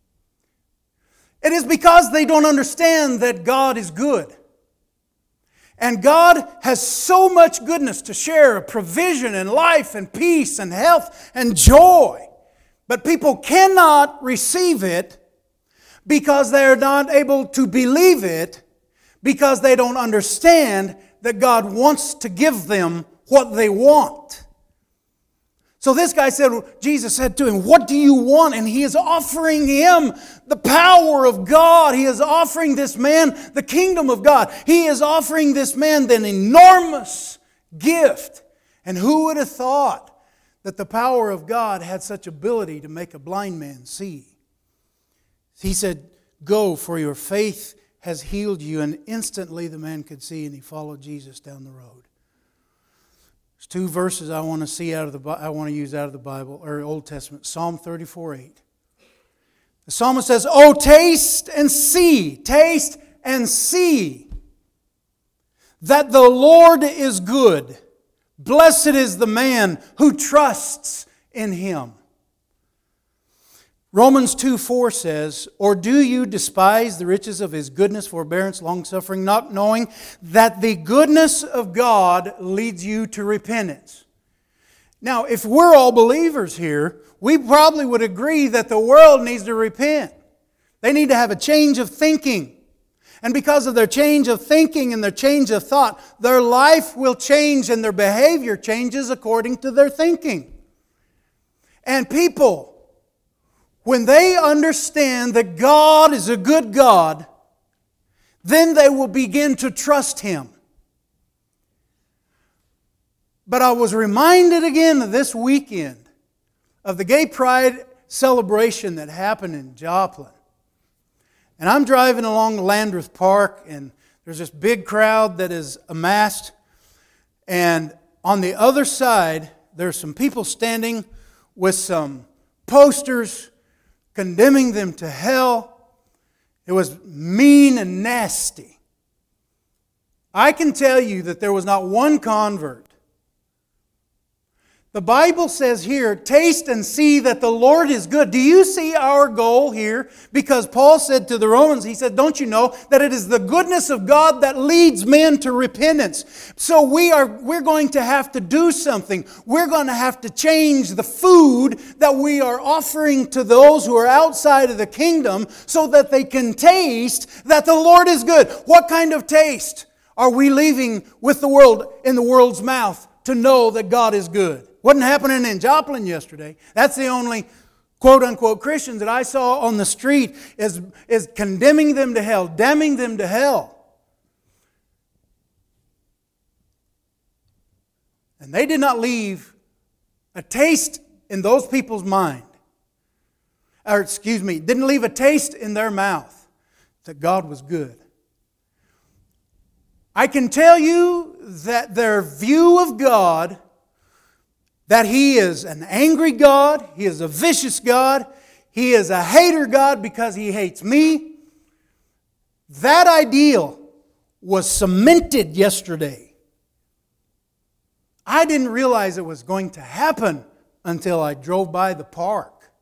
It is because they don't understand that God is good. And God has so much goodness to share, provision and life and peace and health and joy. But people cannot receive it because they are not able to believe it, because they don't understand that God wants to give them what they want. So this guy said, Jesus said to him, "What do you want?" And he is offering him the power of God. He is offering this man the kingdom of God. He is offering this man the enormous gift. And who would have thought that the power of God had such ability to make a blind man see? He said, "Go, for your faith has healed you." And instantly the man could see, and he followed Jesus down the road. There's two verses I want to use out of the Bible, or Old Testament. Psalm 34:8. The psalmist says, "Oh, taste and see that the Lord is good. Blessed is the man who trusts in Him." Romans 2:4 says, "Or do you despise the riches of His goodness, forbearance, long-suffering, not knowing that the goodness of God leads you to repentance?" Now, if we're all believers here, we probably would agree that the world needs to repent. They need to have a change of thinking. And because of their change of thinking and their change of thought, their life will change and their behavior changes according to their thinking. And people, when they understand that God is a good God, then they will begin to trust Him. But I was reminded again this weekend of the Gay Pride celebration that happened in Joplin. And I'm driving along Landreth Park, and there's this big crowd that is amassed. And on the other side, there's some people standing with some posters condemning them to hell. It was mean and nasty. I can tell you that there was not one convert. The Bible says here, "Taste and see that the Lord is good." Do you see our goal here? Because Paul said to the Romans, he said, "Don't you know that it is the goodness of God that leads men to repentance?" So we're going to have to do something. We're going to have to change the food that we are offering to those who are outside of the kingdom so that they can taste that the Lord is good. What kind of taste are we leaving with the world, in the world's mouth, to know that God is good? Wasn't happening in Joplin yesterday. That's the only quote-unquote Christians that I saw on the street is condemning them to hell, damning them to hell. And they did not leave a taste in those people's mind. Didn't leave a taste in their mouth that God was good. I can tell you that their view of God, that He is an angry God, He is a vicious God, He is a hater God because He hates me. That ideal was cemented yesterday. I didn't realize it was going to happen until I drove by the park.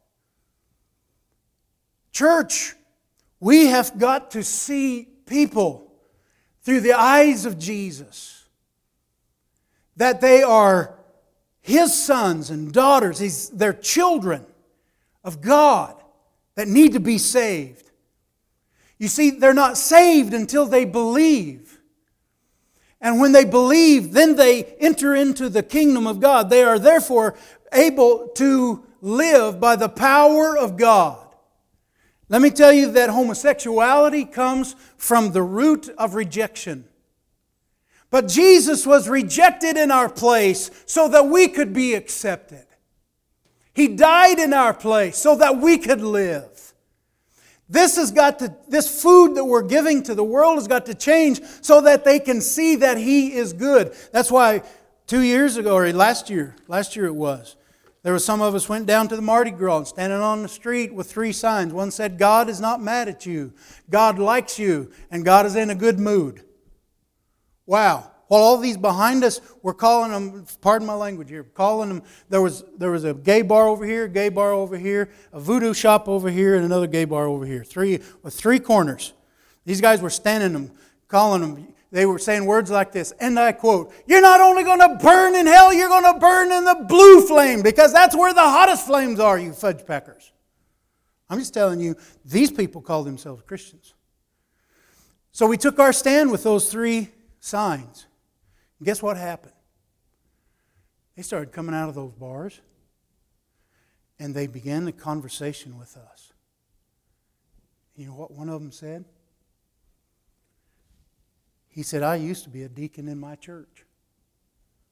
Church, we have got to see people through the eyes of Jesus. That they are His sons and daughters, they're children of God that need to be saved. You see, they're not saved until they believe. And when they believe, then they enter into the kingdom of God. They are therefore able to live by the power of God. Let me tell you that homosexuality comes from the root of rejection. But Jesus was rejected in our place so that we could be accepted. He died in our place so that we could live. This food that we're giving to the world has got to change so that they can see that He is good. That's why 2 years ago, or last year it was, there were some of us went down to the Mardi Gras and standing on the street with 3 signs. One said, "God is not mad at you. God likes you. And God is in a good mood." Wow. While all these behind us were calling them, pardon my language here, calling them, there was a gay bar over here, a gay bar over here, a voodoo shop over here, and another gay bar over here. Three corners. These guys were standing them, calling them, they were saying words like this, and I quote, "You're not only going to burn in hell, you're going to burn in the blue flame, because that's where the hottest flames are, you fudge packers." I'm just telling you, these people call themselves Christians. So we took our stand with those 3 signs. And guess what happened? They started coming out of those bars and they began the conversation with us. You know what one of them said? He said, "I used to be a deacon in my church.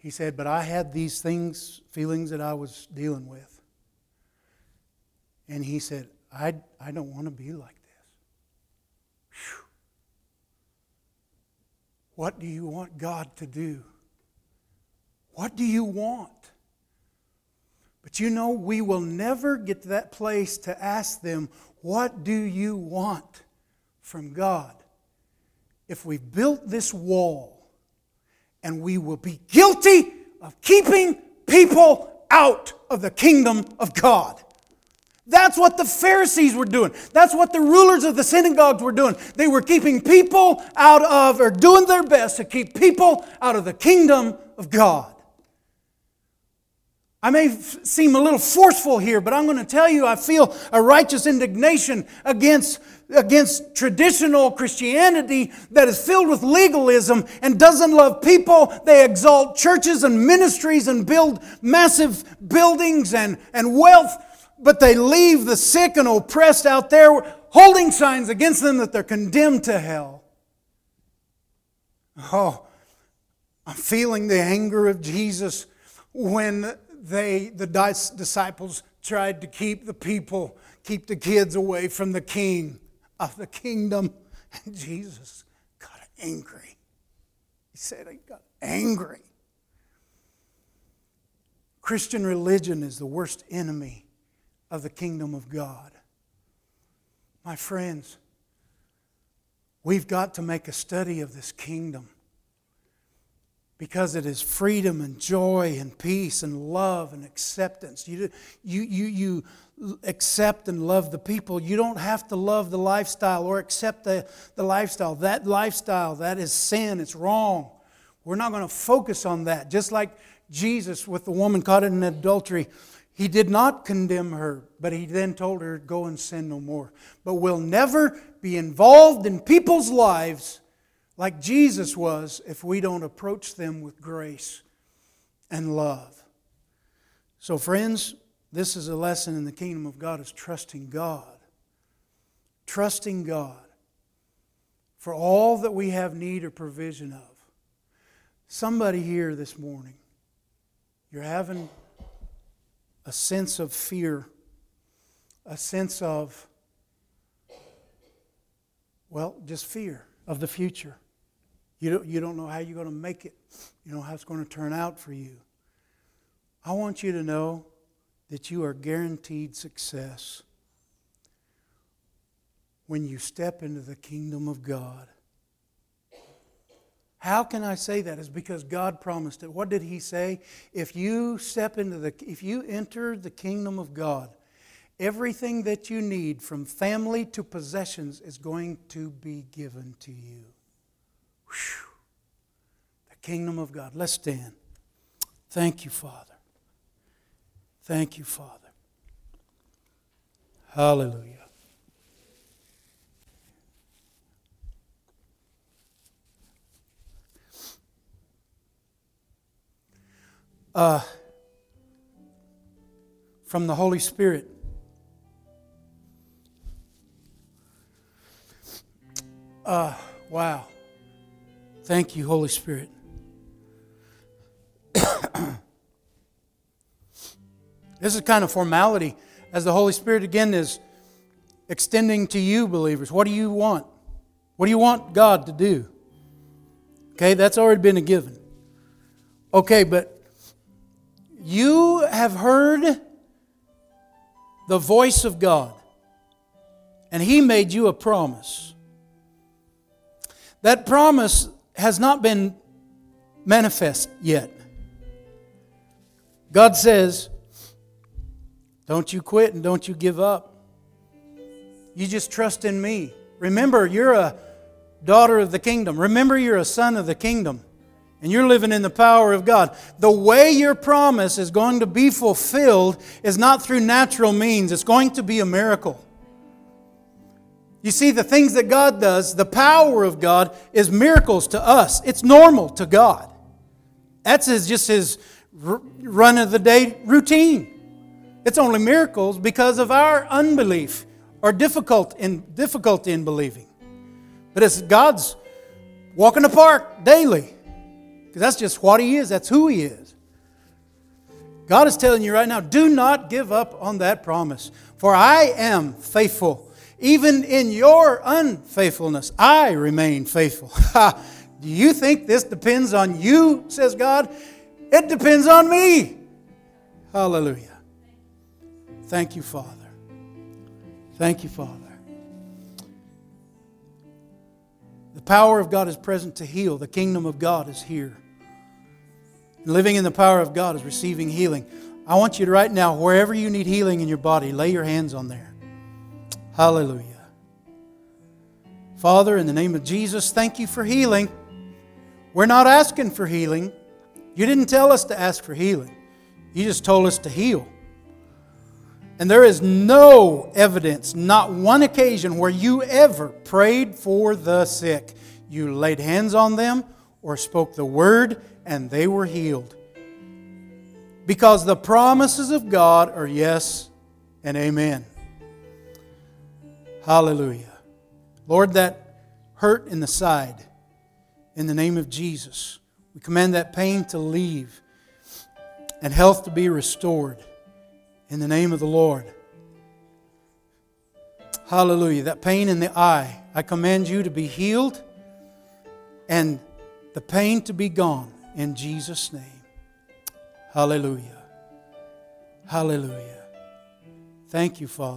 He said, but I had these feelings that I was dealing with. And he said, I don't want to be like this. Whew. What do you want God to do? What do you want? But you know, we will never get to that place to ask them, what do you want from God? If we built this wall, and we will be guilty of keeping people out of the kingdom of God. That's what the Pharisees were doing. That's what the rulers of the synagogues were doing. They were keeping people out of, or doing their best to keep people out of the kingdom of God. I may seem a little forceful here, but I'm going to tell you I feel a righteous indignation against traditional Christianity that is filled with legalism and doesn't love people. They exalt churches and ministries and build massive buildings and wealth, but they leave the sick and oppressed out there holding signs against them that they're condemned to hell. Oh, I'm feeling the anger of Jesus when the disciples tried to keep the kids away from the king of the kingdom. And Jesus got angry. He said he got angry. Christian religion is the worst enemy of the kingdom of God. My friends, we've got to make a study of this kingdom. Because it is freedom and joy and peace and love and acceptance. You accept and love the people. You don't have to love the lifestyle or accept the lifestyle. That lifestyle, that is sin. It's wrong. We're not going to focus on that. Just like Jesus with the woman caught in adultery. He did not condemn her, but He then told her, go and sin no more. But we'll never be involved in people's lives like Jesus was if we don't approach them with grace and love. So friends, this is a lesson in the kingdom of God, is trusting God. Trusting God for all that we have need or provision of. Somebody here this morning, you're having a sense of fear, a sense of, just fear of the future. You don't know how you're going to make it. You don't know how it's going to turn out for you. I want you to know that you are guaranteed success when you step into the kingdom of God. How can I say that? It's because God promised it. What did He say? If you enter the kingdom of God, everything that you need from family to possessions is going to be given to you. Whew. The kingdom of God. Let's stand. Thank you, Father. Thank you, Father. Hallelujah. From the Holy Spirit. Wow. Thank you, Holy Spirit. This is kind of formality as the Holy Spirit again is extending to you, believers. What do you want? What do you want God to do? Okay, that's already been a given. Okay, but you have heard the voice of God, and He made you a promise. That promise has not been manifest yet. God says, don't you quit and don't you give up. You just trust in me. Remember, you're a daughter of the kingdom. Remember, you're a son of the kingdom. And you're living in the power of God. The way your promise is going to be fulfilled is not through natural means. It's going to be a miracle. You see, the things that God does, the power of God, is miracles to us. It's normal to God. That's just His run-of-the-day routine. It's only miracles because of our unbelief or difficulty in believing. But it's God's walk in the park daily. because that's just what He is. That's who He is. God is telling you right now, do not give up on that promise. For I am faithful. Even in your unfaithfulness, I remain faithful. Do you think this depends on you, says God? It depends on me. Hallelujah. Thank you, Father. Thank you, Father. The power of God is present to heal. The kingdom of God is here. Living in the power of God is receiving healing. I want you to right now, wherever you need healing in your body, lay your hands on there. Hallelujah. Father, in the name of Jesus, thank you for healing. We're not asking for healing. You didn't tell us to ask for healing. You just told us to heal. And there is no evidence, not one occasion where you ever prayed for the sick. You laid hands on them or spoke the word and they were healed. Because the promises of God are yes and amen. Hallelujah. Lord, that hurt in the side, in the name of Jesus, we command that pain to leave and health to be restored in the name of the Lord. Hallelujah. That pain in the eye, I command you to be healed and the pain to be gone in Jesus' name. Hallelujah. Hallelujah. Thank you, Father.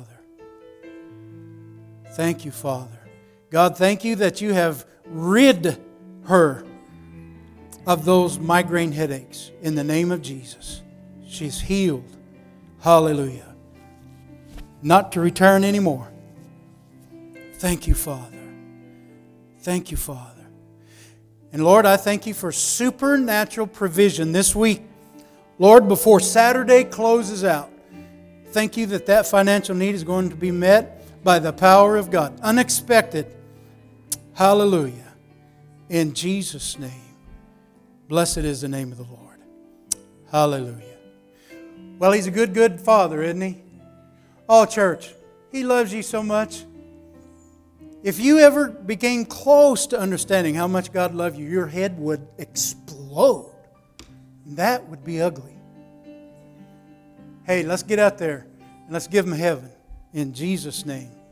Thank you, Father. God, thank you that you have rid her of those migraine headaches in the name of Jesus. She's healed. Hallelujah. Not to return anymore. Thank you, Father. Thank you, Father. And Lord, I thank you for supernatural provision this week. Lord, before Saturday closes out, thank you that that financial need is going to be met by the power of God. Unexpected. Hallelujah. In Jesus' name. Blessed is the name of the Lord. Hallelujah. Well, He's a good, good Father, isn't He? Oh, church, He loves you so much. If you ever became close to understanding how much God loved you, your head would explode. That would be ugly. Hey, let's get out there and let's give Him heaven in Jesus' name.